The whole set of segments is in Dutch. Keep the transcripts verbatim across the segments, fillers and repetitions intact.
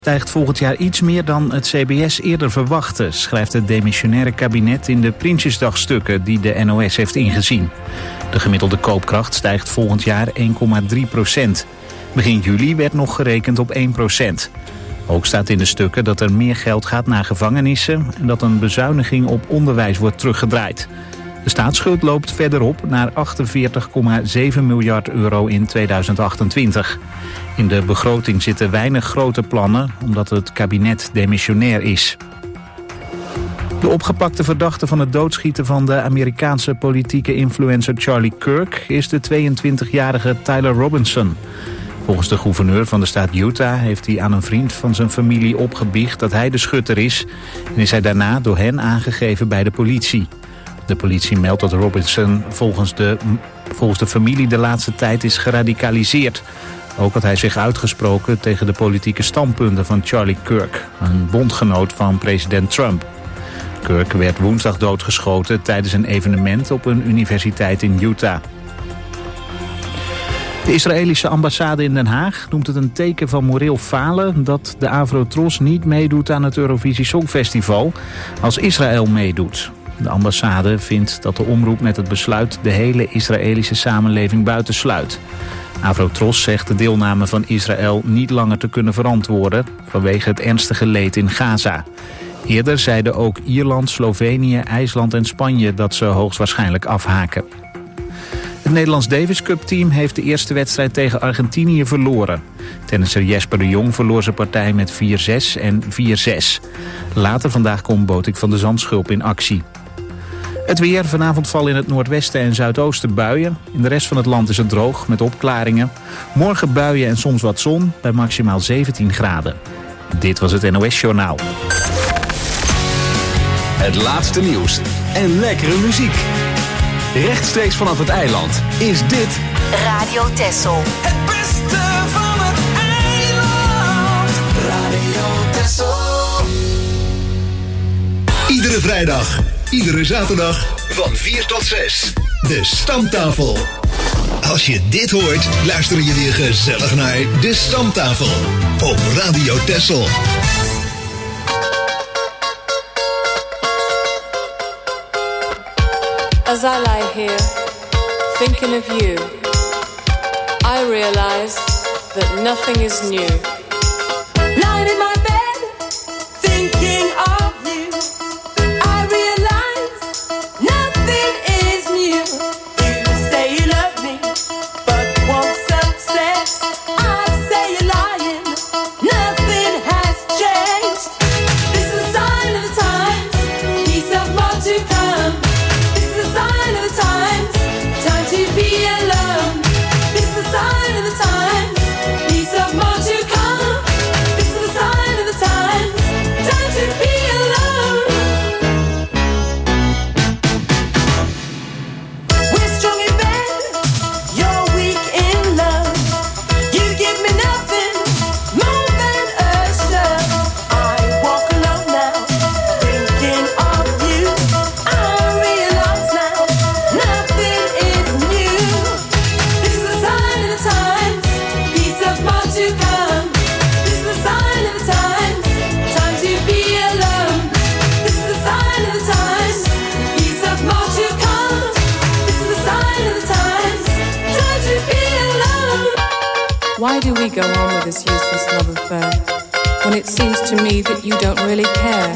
Stijgt volgend jaar iets meer dan het C B S eerder verwachtte, schrijft het demissionaire kabinet in de Prinsjesdagstukken die de N O S heeft ingezien. De gemiddelde koopkracht stijgt volgend jaar één komma drie procent. Begin juli werd nog gerekend op één procent. Ook staat in de stukken dat er meer geld gaat naar gevangenissen en dat een bezuiniging op onderwijs wordt teruggedraaid. De staatsschuld loopt verder op naar achtenveertig komma zeven miljard euro in tweeduizend achtentwintig. In de begroting zitten weinig grote plannen, omdat het kabinet demissionair is. De opgepakte verdachte van het doodschieten van de Amerikaanse politieke influencer Charlie Kirk is de tweeëntwintigjarige Tyler Robinson. Volgens de gouverneur van de staat Utah heeft hij aan een vriend van zijn familie opgebiecht dat hij de schutter is en is hij daarna door hen aangegeven bij de politie. De politie meldt dat Robinson volgens de, volgens de familie de laatste tijd is geradicaliseerd. Ook had hij zich uitgesproken tegen de politieke standpunten van Charlie Kirk, een bondgenoot van president Trump. Kirk werd woensdag doodgeschoten tijdens een evenement op een universiteit in Utah. De Israëlische ambassade in Den Haag noemt het een teken van moreel falen dat de Avrotros niet meedoet aan het Eurovisie Songfestival als Israël meedoet. De ambassade vindt dat de omroep met het besluit de hele Israëlische samenleving buitensluit. Avrotros zegt de deelname van Israël niet langer te kunnen verantwoorden vanwege het ernstige leed in Gaza. Eerder zeiden ook Ierland, Slovenië, IJsland en Spanje dat ze hoogstwaarschijnlijk afhaken. Het Nederlands Davis Cup team heeft de eerste wedstrijd tegen Argentinië verloren. Tennisser Jesper de Jong verloor zijn partij met vier zes en vier zes. Later vandaag komt Botik van de Zandschulp in actie. Het weer, vanavond vallen in het noordwesten en zuidoosten buien. In de rest van het land is het droog met opklaringen. Morgen buien en soms wat zon bij maximaal zeventien graden. Dit was het N O S Journaal. Het laatste nieuws en lekkere muziek. Rechtstreeks vanaf het eiland is dit Radio Texel. Het beste van het eiland. Radio Texel. Iedere vrijdag, iedere zaterdag van vier tot zes. De Stamtafel. Als je dit hoort, luister je weer gezellig naar De Stamtafel op Radio Texel. As I lie here, thinking of you, I realize that nothing is new. Lying in my bed, thinking of you, I realize nothing is new. You say you love me, but won't success. I say you're lying, nothing has changed. This is a sign of the times, peace of more to come. Sign of the times, time to be alone. This is the sign of the times, peace of more to come. This is the sign of the times, time to be alone. We're strong in bed, you're weak in love. You give me nothing more than a shove. I walk alone now, thinking of you. I realize now nothing is new. This is a sign of the times, peace of more to come. This is a sign of the times, time to be alone. This is a sign of the times, peace of more to come. This is a sign of the times, time to be alone. Why do we go on with this useless love affair when it seems to me that you don't really care?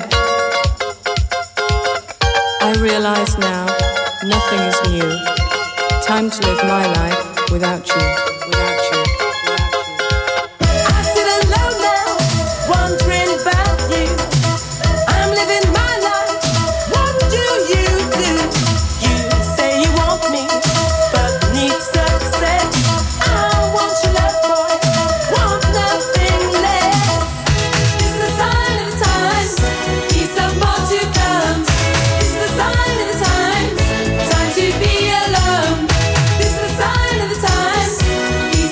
I realize now nothing is new. Time to live my life without you, without you, without you. I sit alone now, wondering about you. I'm living my life, what do you do? You say you want me, but need success. I want your love, boy, want nothing less. This is the sign of the times, peace of more to come. This is the sign of the times, time to be alone. This is the sign of the times,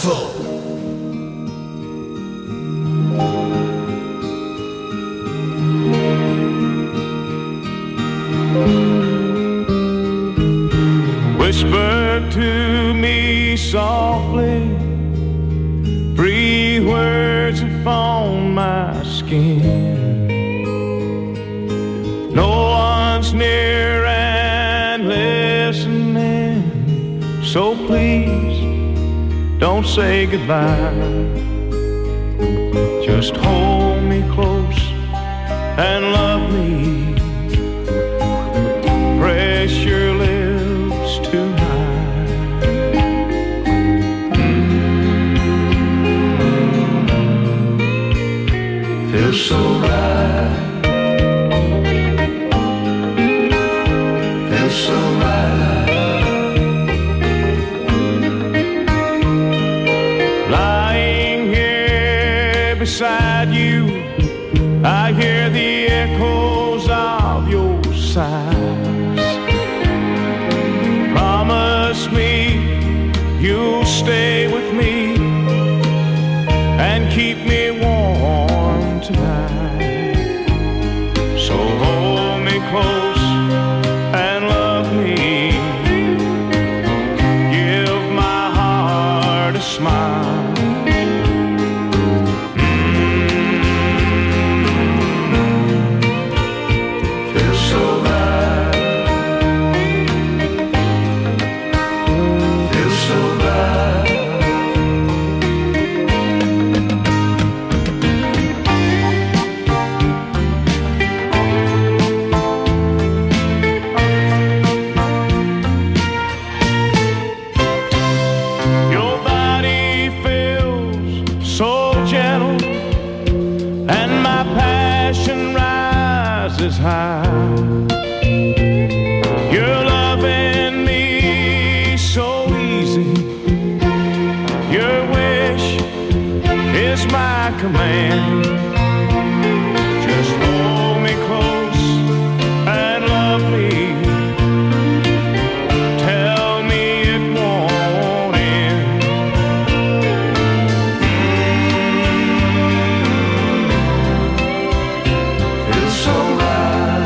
Stamtafel. Whisper to me softly, breathe words upon my skin. No one's near and listening, so please don't say goodbye. Just hold me close and love me. Press your lips to mine. Feels so right. Feels so right. Lying here beside you, I hear the echoes of your sighs. Promise me you'll stay with me and keep me warm tonight. So hold me close and love me. Give my heart a smile. High. You're loving me so easy. Your wish is my command. Just hold me close and love me. Tell me it won't end. Feels so right.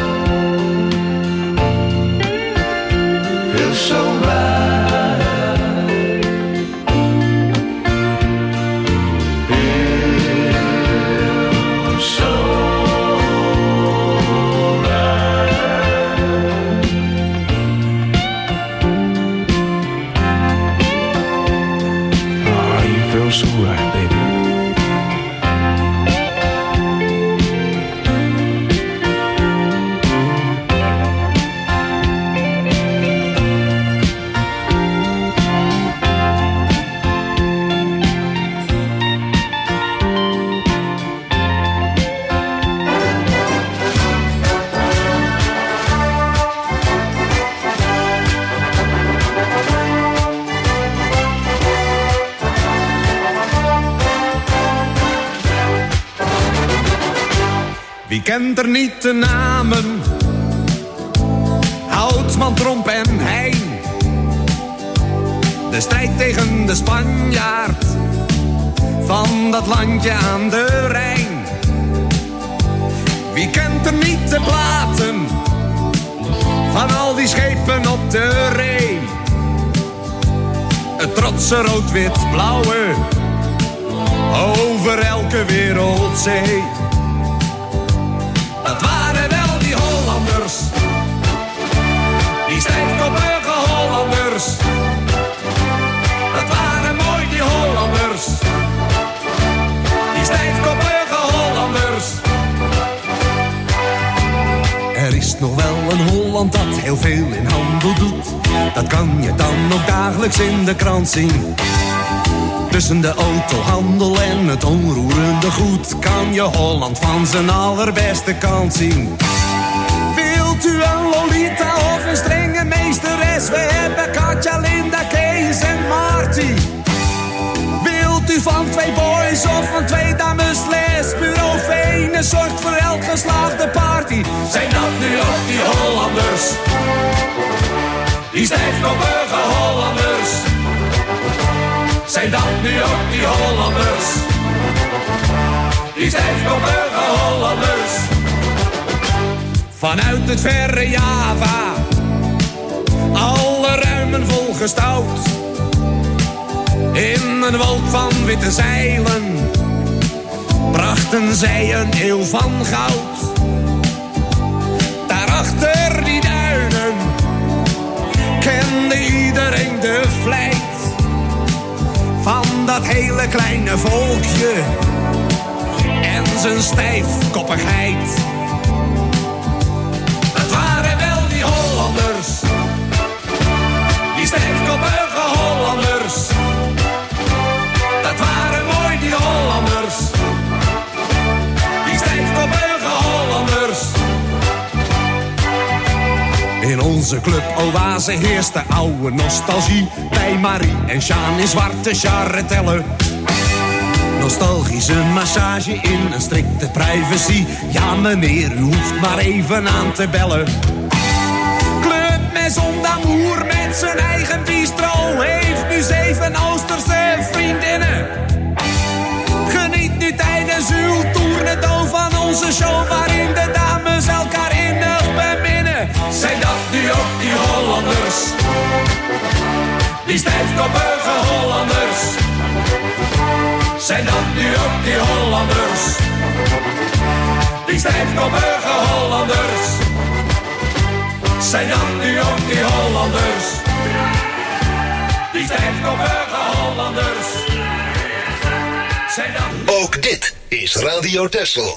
So right, feels so right. Oh, you feel so right, baby. Wie kent er niet de namen? Houtsman, Tromp en Heijn. De strijd tegen de Spanjaard van dat landje aan de Rijn. Wie kent er niet de platen van al die schepen op de Ree? Het trotse rood-wit-blauwe over elke wereldzee. Dat waren wel die Hollanders, die stijfkoppige Hollanders. Dat waren mooi die Hollanders, die stijfkoppige Hollanders. Er is nog wel een Holland dat heel veel in handel doet. Dat kan je dan ook dagelijks in de krant zien. Tussen de autohandel en het onroerende goed kan je Holland van zijn allerbeste kant zien. Wilt u een Lolita of een strenge meesteres? We hebben Katja, Linda, Kees en Marty. Wilt u van twee boys of van twee dames les? Bureau Venus zorgt voor elk geslaagde party. Zijn dat nu ook die Hollanders? Die stijfkoppige Hollanders. Zijn dat nu ook die Hollanders? Die stijfkoppige Hollanders. Vanuit het verre Java, alle ruimen volgestouwd. In een wolk van witte zeilen brachten zij een eeuw van goud. Daarachter die duinen kende iedereen de vlijt van dat hele kleine volkje en zijn stijfkoppigheid. Het waren wel die Hollanders, die stijfkoppige Hollanders. Dat waren mooi die Hollanders, die stijfkoppige Hollanders. In onze club Oase heerst de oude nostalgie. Bij Marie en Sjaan in zwarte charretellen. Nostalgische massage in een strikte privacy. Ja meneer, u hoeft maar even aan te bellen. Club Maison d'Amour met zijn eigen bistro heeft nu zeven Oosterse vriendinnen. Geniet nu tijdens uw tournedo van onze show waarin de dames elkaar innig beminnen. Zijn dat nu ook die Hollanders? Die stijfkoppige Hollanders. Zijn dat nu ook die Hollanders? Die stijfkoppige Hollanders. Zijn dat nu ook die Hollanders? Die stijfkoppige Hollanders. Zijn dat... Ook dit is Radio Texel.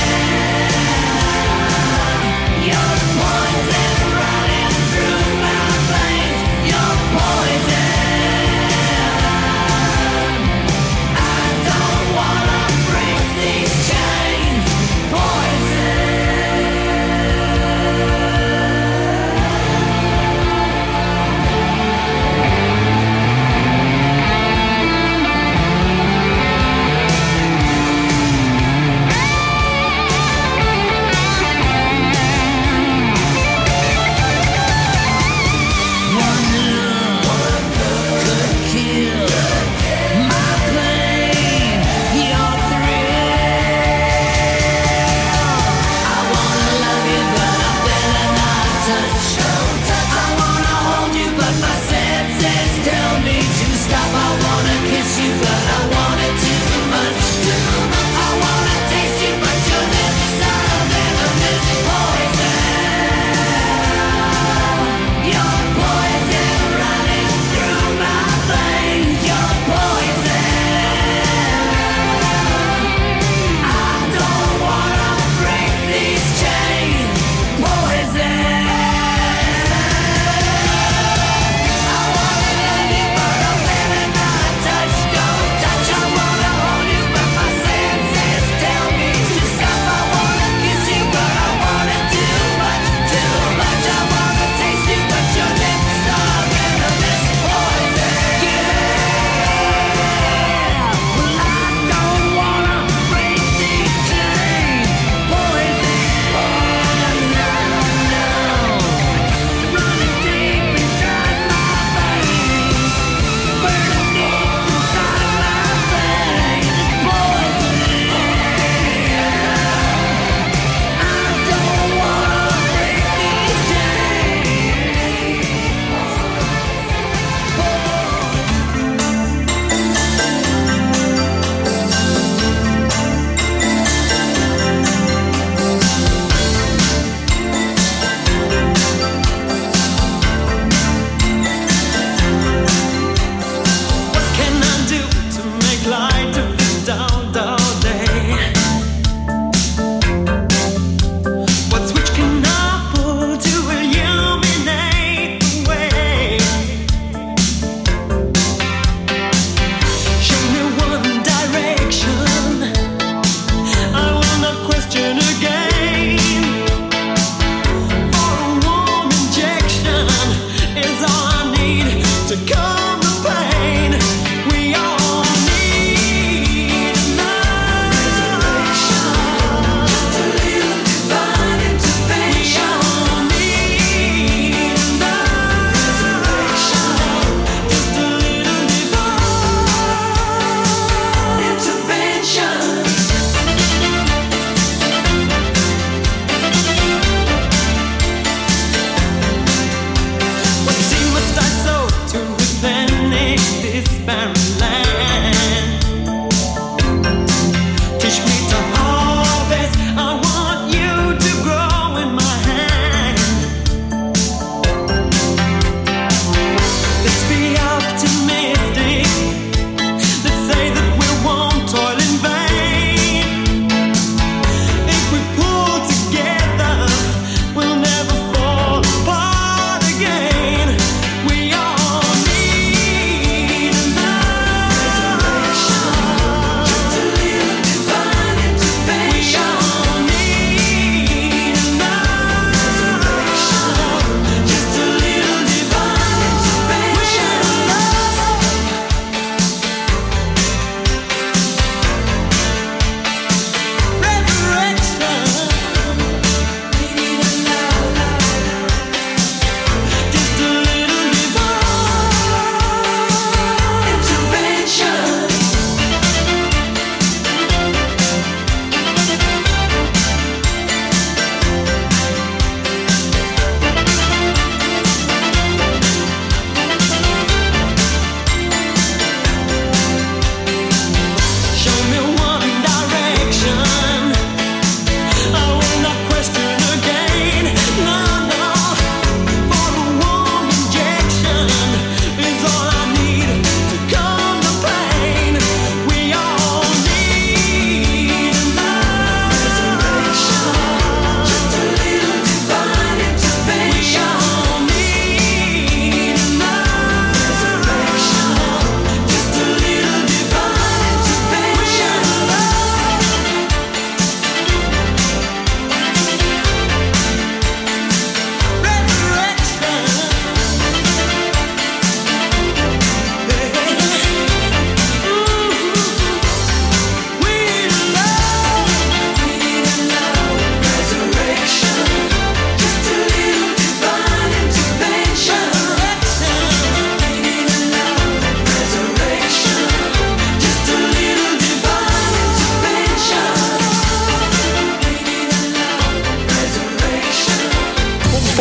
Your poison running through my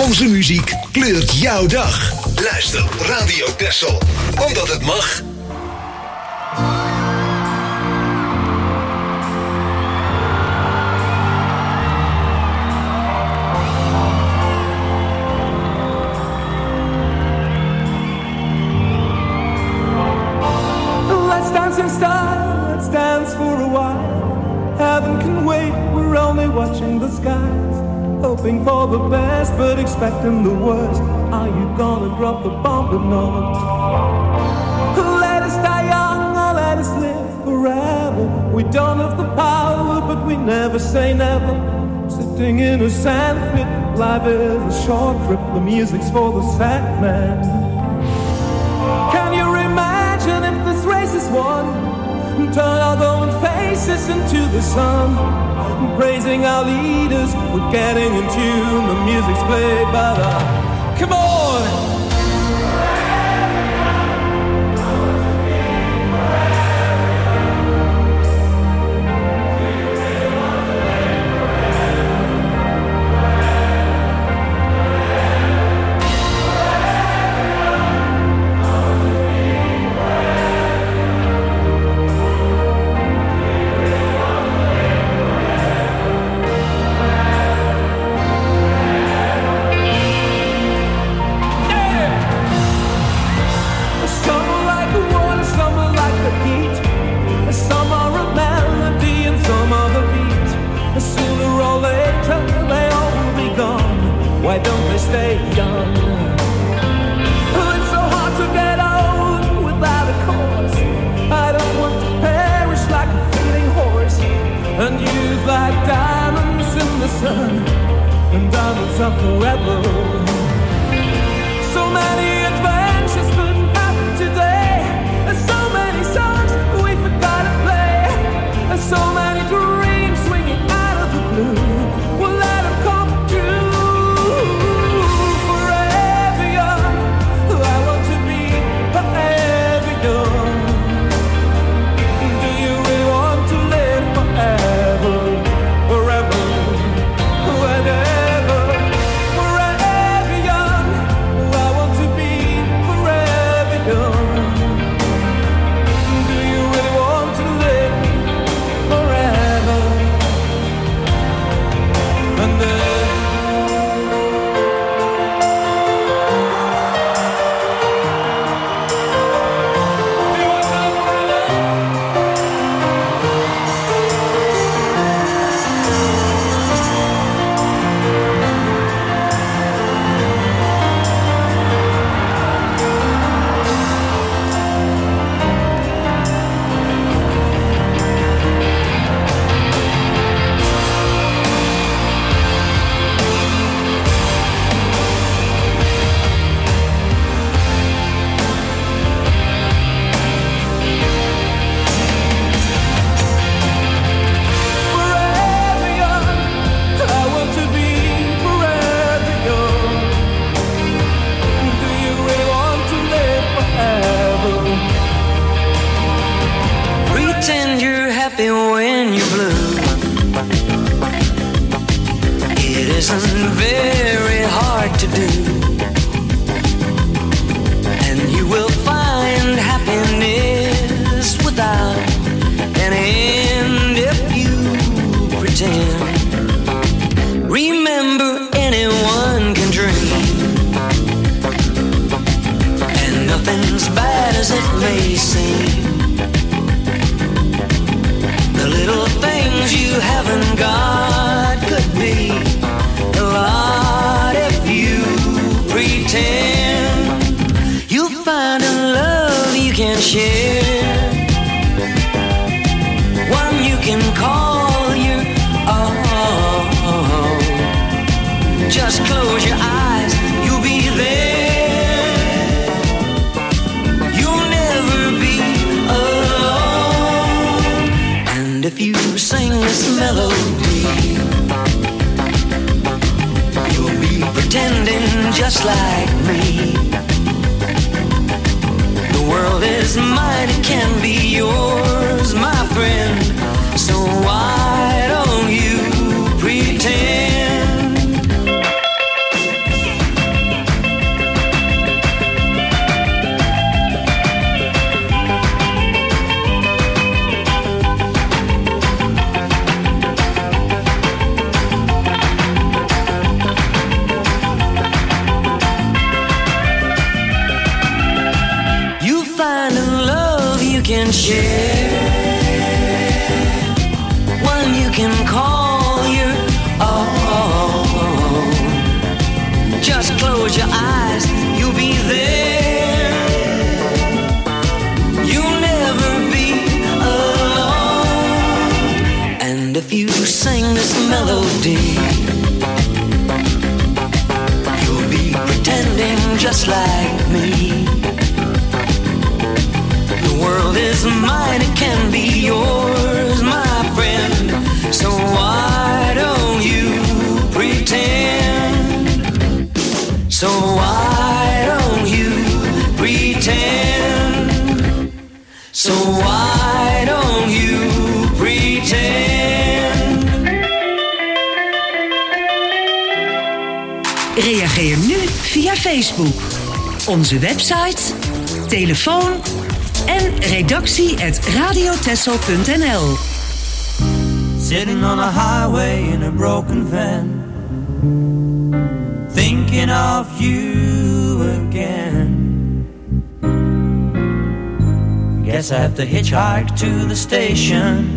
Onze muziek kleurt jouw dag. Luister Radio Texel, omdat het mag. Let's dance in style, let's dance for a while. Heaven can wait, we're only watching the skies. Hoping for the best, but expecting the worst. Are you gonna drop the bomb or not? Let us die young or let us live forever. We don't have the power, but we never say never. Sitting in a sandpit, life is a short trip. The music's for the sad man. Can you imagine if this race is won? Turn our glowing faces into the sun. Praising our leaders, we're getting in tune. The music's played, but uh, come on! Why don't they stay young? Oh, it's so hard to get old without a cause. I don't want to perish like a fleeting horse. And youth like diamonds in the sun. And diamonds are forever. So many adventures couldn't happen today. There's so many songs we forgot to play. There's so many dreams swinging out of the blue. We'll let them come true. When you're blue, it isn't very hard to do, and you will find happiness without an end if you pretend. Remember, anyone can dream, and nothing's bad as it may seem. The little things you haven't got could be a lot if you pretend. You'll find a love you can share, one you can call your own. Just close your eyes, you'll be there. You'll never be alone. And if you sing this melody, you'll be pretending just like me. The world is mine, it can be yours, my friend. So why don't you pretend? close your eyes, you'll be there. You'll never be alone. And if you sing this melody, you'll be pretending just like me. The world is mine, it can be yours, my friend. So why don't you pretend? So why don't you pretend? So why don't you pretend? Reageer nu via Facebook, onze website, telefoon en redactie at radiotessel punt n l. Sitting on a highway in a broken van, thinking of you again. Guess I have to hitchhike to the station.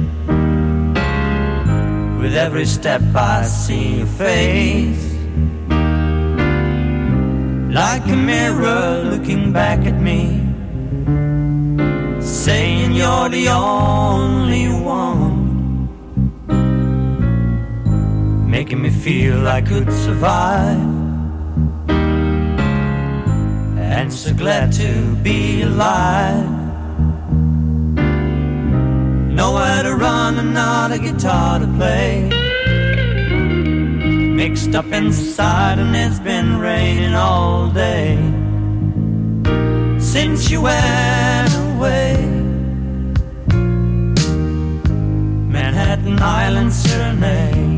With every step I see your face, like a mirror looking back at me, saying you're the only one, making me feel I could survive. And so glad to be alive. Nowhere to run and not a guitar to play. Mixed up inside and it's been raining all day since you went away. Manhattan Island Serenade.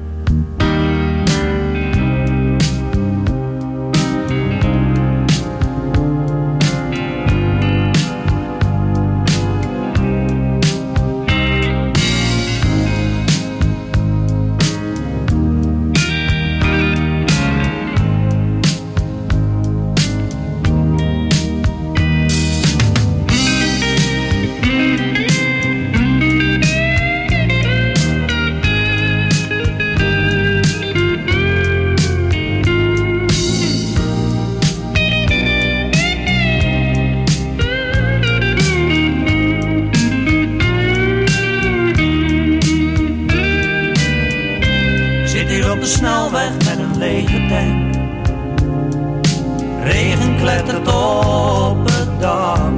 Snelweg met een lege tank. Regen klettert op het dak.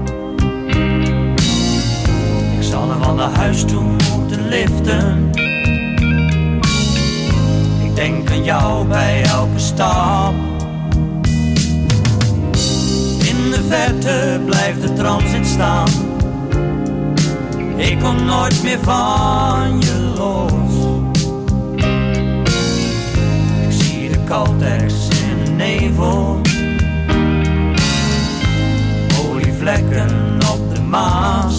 Ik zal nog wel naar huis toe moeten liften. Ik denk aan jou bij elke stap. In de verte blijft de transit staan. Ik kom nooit meer van je los. Caltex in de nevel, olievlekken op de Maas.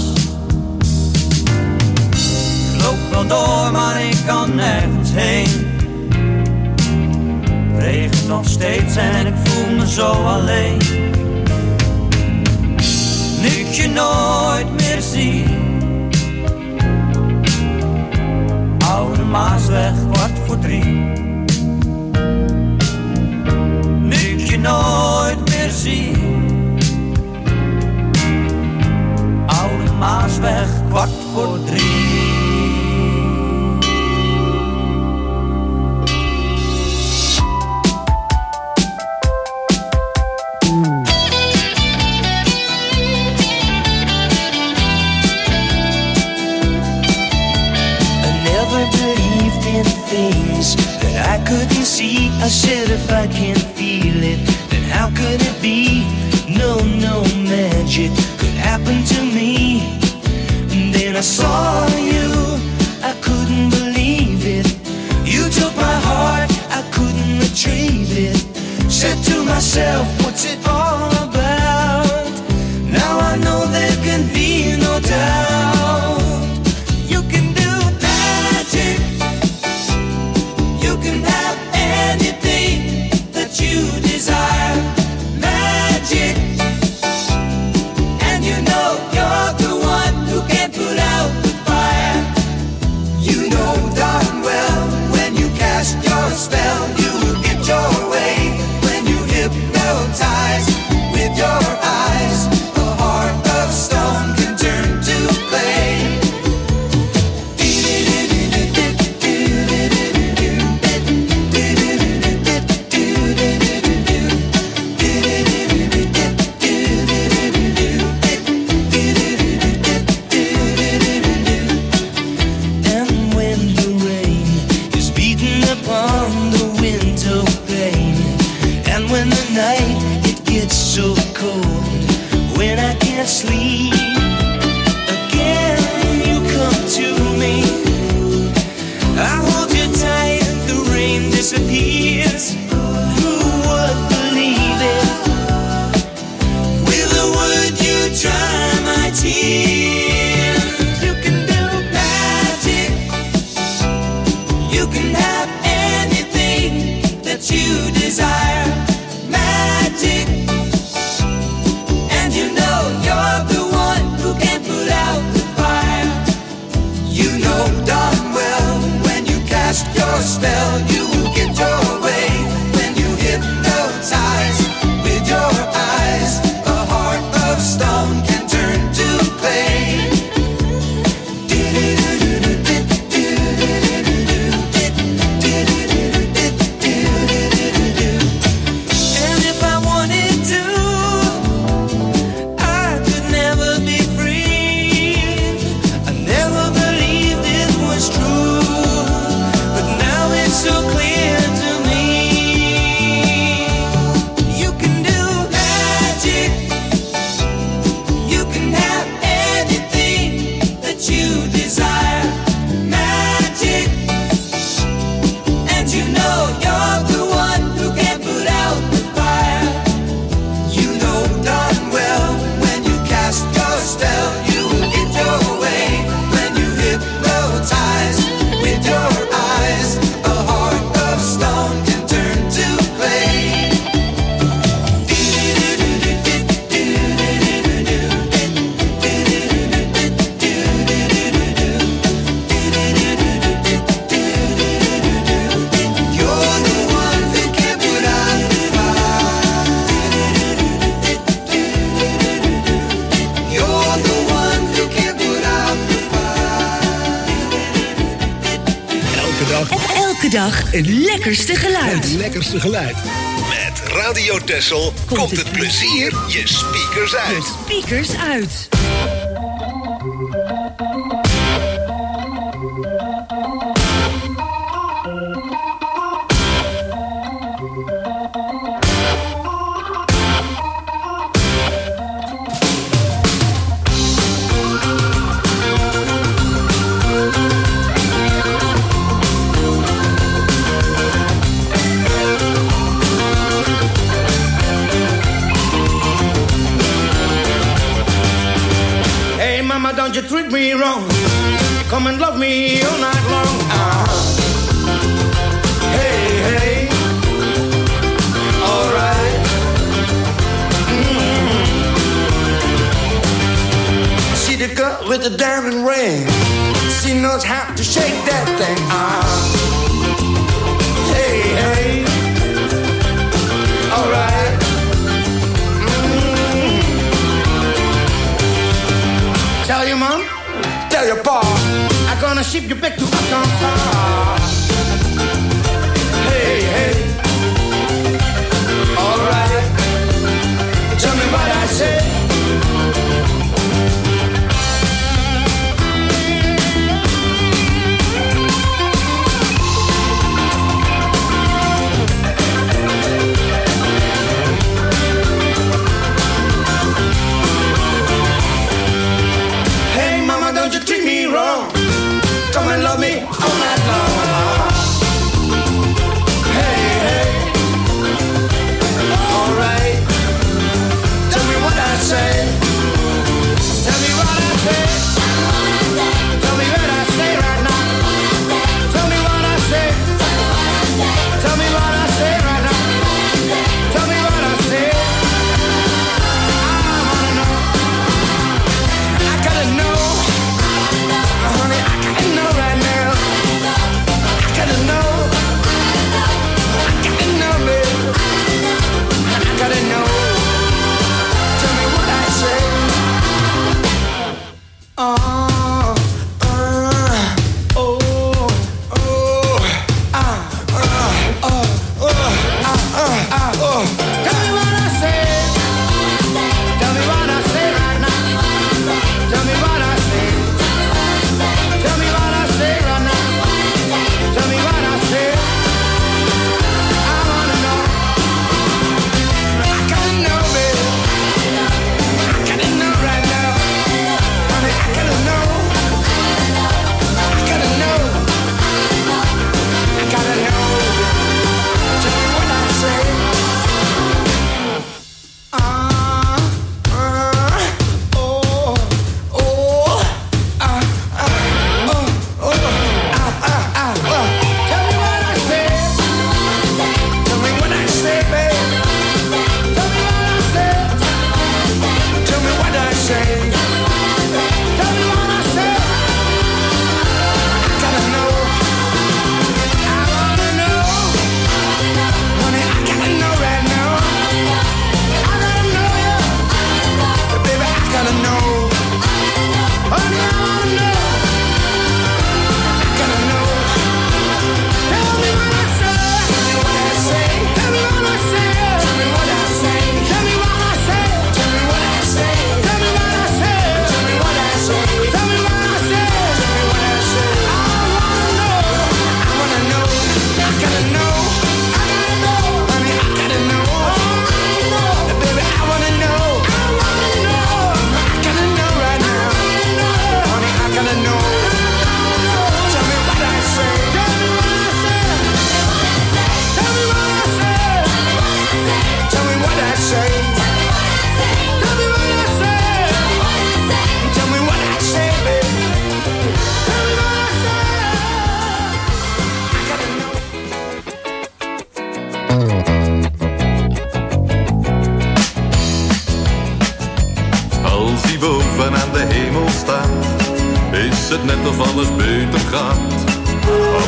Ik loop wel door, maar ik kan nergens heen. Het regent nog steeds en ik voel me zo alleen. Nu ik je nooit meer zie, Oude Maasweg, kwart voor drie. Nooit meer zie, Oude Maasweg, kwart voor drie. I never believed in things that I couldn't see. I said if I can't feel it, then how could it be? No, no magic could happen to me. And then I saw you, I couldn't believe it. You took my heart, I couldn't retrieve it. Said to myself, what's it all about? Now I know there can be no doubt. You can do magic. You can have anything that you desire. Magic. And you know you're the one who can put out the fire. You know darn well when you cast your spell, you will get your way. When can't sleep. Again, you come to me. I hold you tight, the rain disappears. Who would believe it? With a word you dry my tears. You can do magic. You can have anything that you desire. Magic. And you know you're the one who can put out the fire. You know darn well when you cast your spell, you will get your way. When you hypnotize with your eyes, a heart of stone can turn to clay. And if I wanted to, I could never be free. I never believed it was true, but now it's so clear to me. You can do magic. You can have anything that you desire. Magic. And you know you're the one who can put out the fire. You know darn well when you cast your spell, you will get your way. When you hypnotize with your eyes, a heart of stone can turn to clay. You're the one who can put out the fire. You're the one who can put out the Elke dag Elke dag het lekkerste geluid. het lekkerste geluid. Met Radio Texel komt, het plezier je speakers uit. De speakers uit. Hey mama, don't you treat me wrong. Come and love me all night long. Ah. Hey, hey. Alright. Mm. See the girl with the diamond ring. She knows how to shake that thing. Ah. Hey, hey. Alright. Tell your mom, tell your pa, I'm gonna ship you back to Arkansas. Hey, hey, alright, tell me what I said. Hey mama, don't you treat me wrong. Come and love me all night long.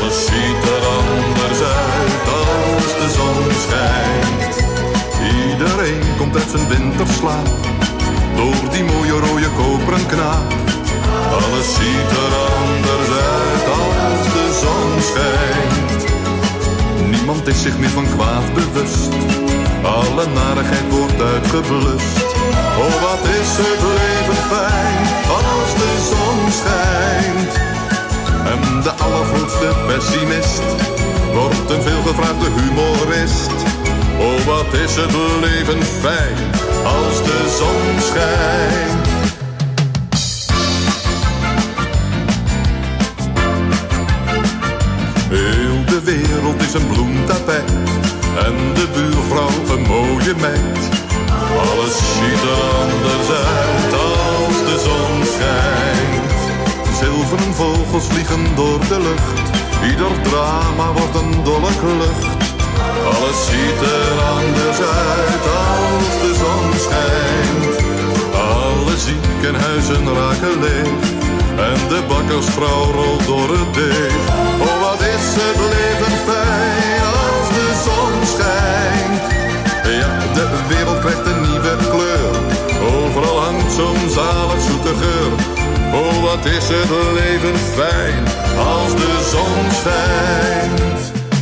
Alles ziet er anders uit als de zon schijnt. Iedereen komt uit zijn winterslaap, door die mooie rode koperen knaap. Alles ziet er anders uit als de zon schijnt. Niemand is zich meer van kwaad bewust, alle narigheid wordt uitgeblust. Oh, wat is het leven fijn als de zon schijnt. En de allergrootste pessimist wordt een veelgevraagde humorist. Oh, wat is het leven fijn als de zon schijnt. Heel de wereld is een bloemtapijt en de buurvrouw een mooie meid. Alles ziet er anders uit als de zon schijnt. Zilveren vogels vliegen door de lucht, ieder drama wordt een dolle klucht. Alles ziet er anders uit als de zon schijnt. Alle ziekenhuizen raken leeg en de bakkersvrouw rolt door het deeg. Oh, wat is het leven fijn als de zon schijnt. Ja, de wereld krijgt een nieuwe kleur, overal hangt zo'n zalig zoete geur. Oh, wat is het leven fijn als de zon schijnt.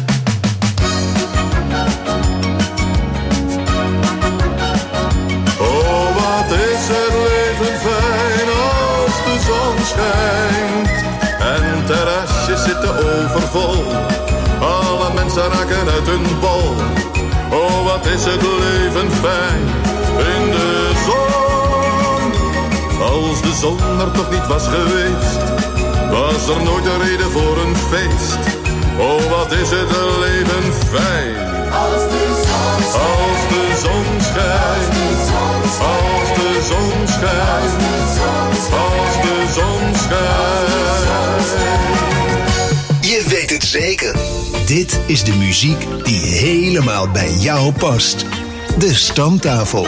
Oh, wat is het leven fijn als de zon schijnt. En terrasjes zitten overvol, alle mensen raken uit hun bol. Oh, wat is het leven fijn in de zon. Als de zon er toch niet was geweest, was er nooit een reden voor een feest. Oh, wat is het leven fijn als de zon schijnt. Als de zon schijnt. Als de zon schijnt. Als de zon schijnt. Je weet het zeker. Dit is de muziek die helemaal bij jou past. De Stamtafel.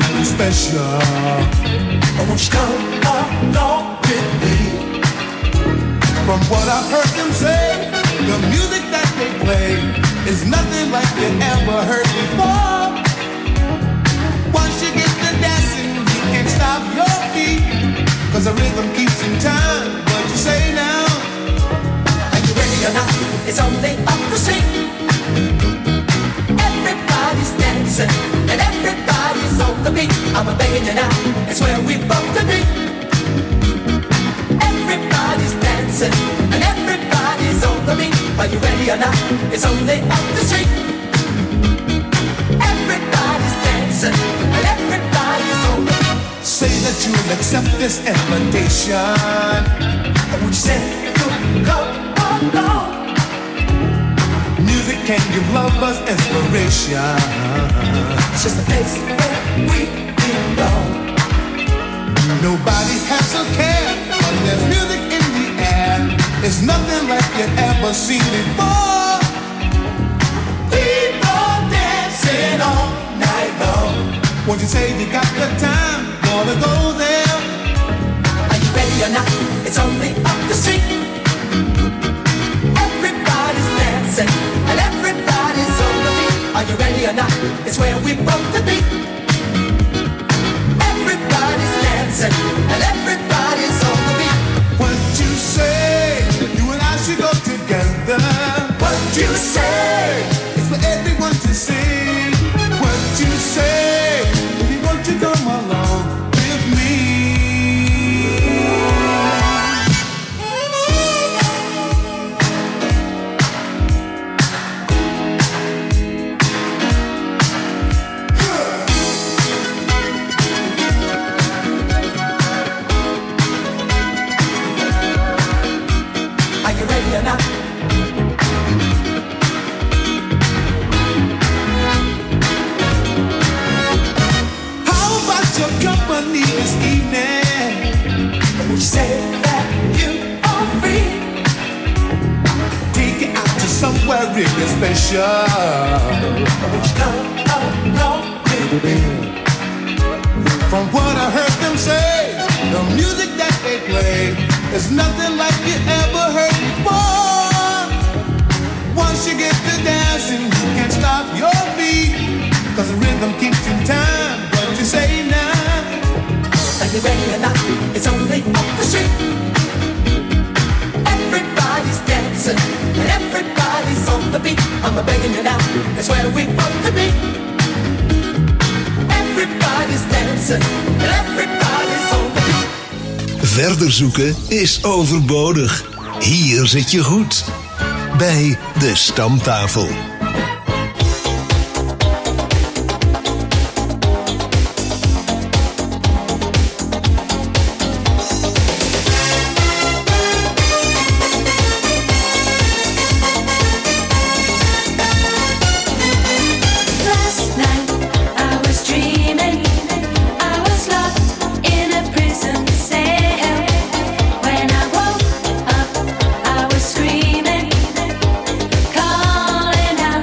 really special. Oh, won't you come along with me? From what I've heard them say, the music that they play is nothing like you ever heard before. Once you get to dancing, you can't stop your feet, 'cause the rhythm keeps in time. What you say now? Are you ready or not? It's only up the street. Everybody's dancing and everybody's on the beat. I'm a begging you now, it's where we both to be. Everybody's dancing and everybody's on the beat. Are you ready or not? It's only up the street. Everybody's dancing and everybody's on the beat. Say that you'll accept this invitation. Would you say you'll come along? Music can give lovers inspiration. It's just a place where we belong. Nobody has a care when there's music in the air. It's nothing like you've ever seen before. People dancing all night long. Won't you say you got the time? Wanna go there? Are you ready or not? It's only up the street. Everybody's dancing and everybody's on the beat. Are you ready or not? It's where we both to be. Everybody's dancing and everybody's on the beat. What you say? You and I should go together. What you say? It's for everyone to see. What you say? Baby, won't you come along with me? Somewhere really special. Would you come along with me? From what I heard them say, the music that they play is nothing like you ever heard before. Once you get to dancing, you can't stop your feet, 'cause the rhythm keeps in time. What you say now? Are you ready or not? It's only up the street. Everybody's dancing and everybody's on the beat. I'm a begging you now, it's where we both to be. Everybody's dancing and everybody's on the beat. Verder zoeken is overbodig. Hier zit je goed. Bij de Stamtafel. Calling out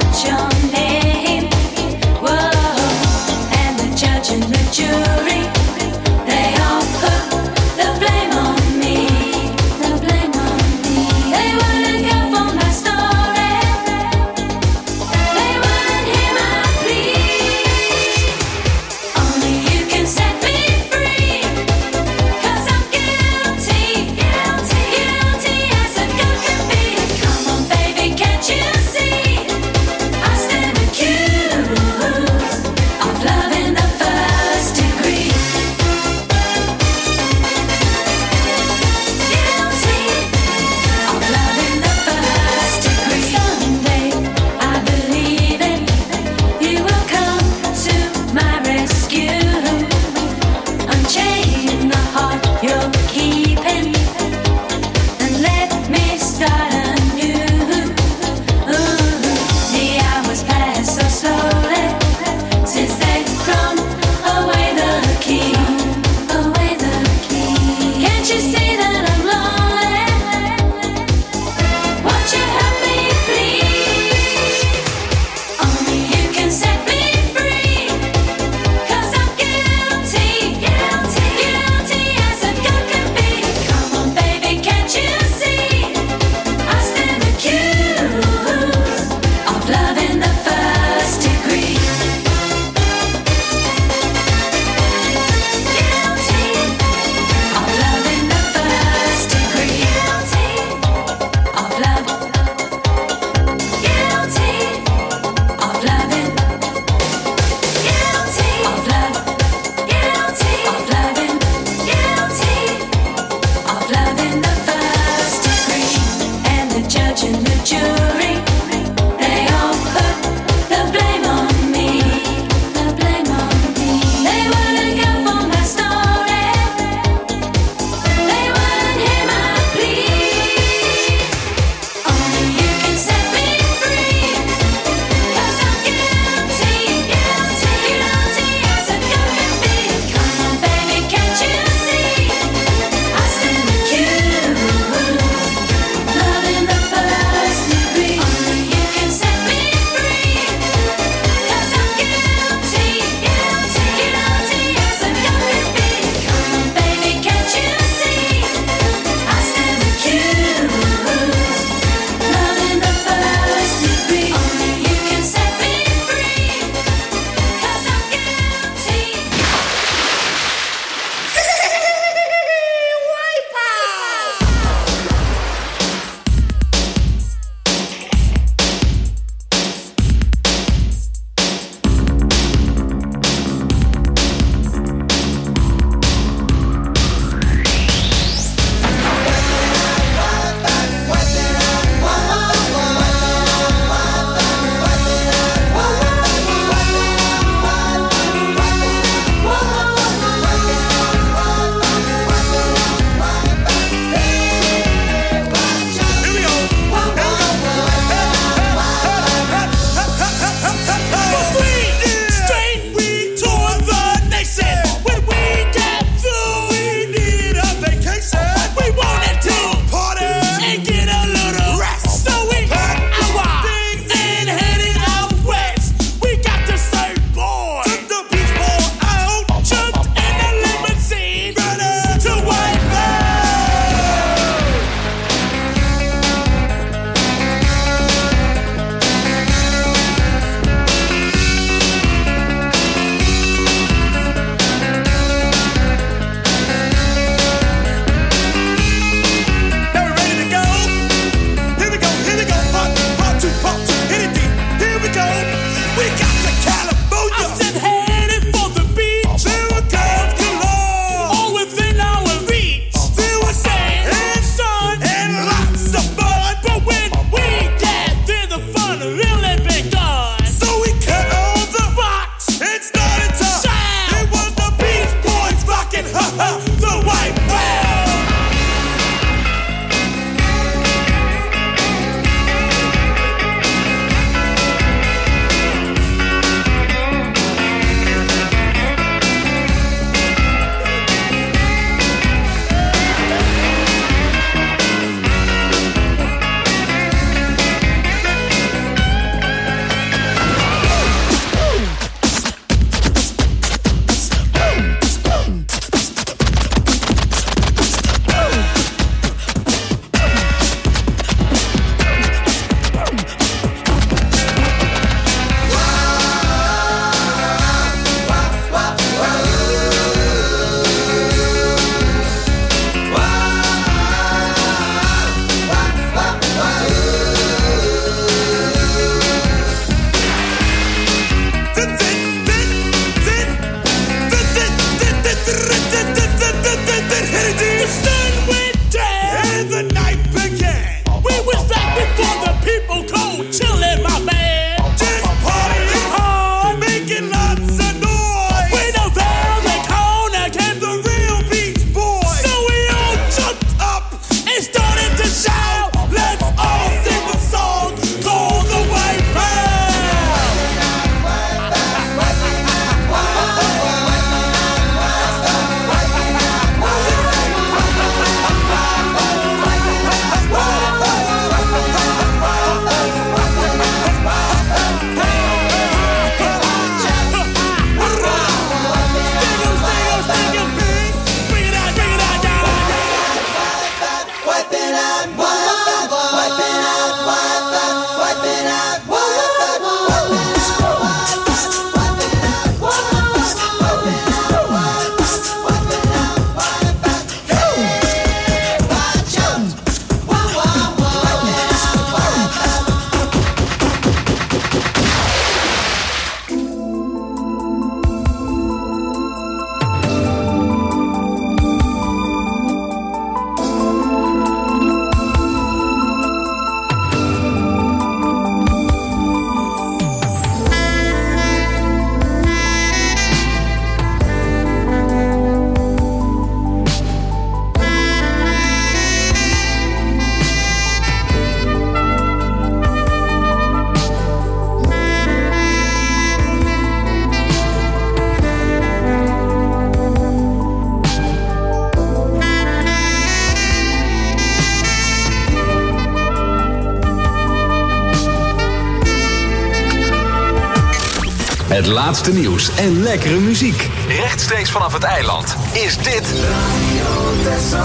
Het laatste nieuws en lekkere muziek. Rechtstreeks vanaf het eiland is dit Radio Texel.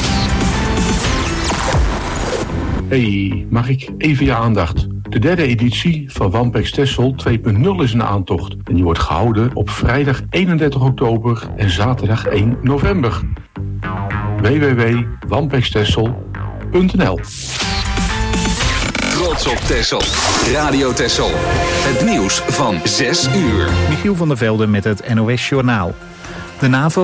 Hey, mag ik even je aandacht? De derde editie van Wampex Texel twee punt nul is een aantocht. En die wordt gehouden op vrijdag eenendertig oktober en zaterdag één november. w w w punt wampex texel punt n l Trots op Texel. Radio Texel. Het nieuws van zes uur. Michiel van der Velde met het N O S Journaal. De NAVO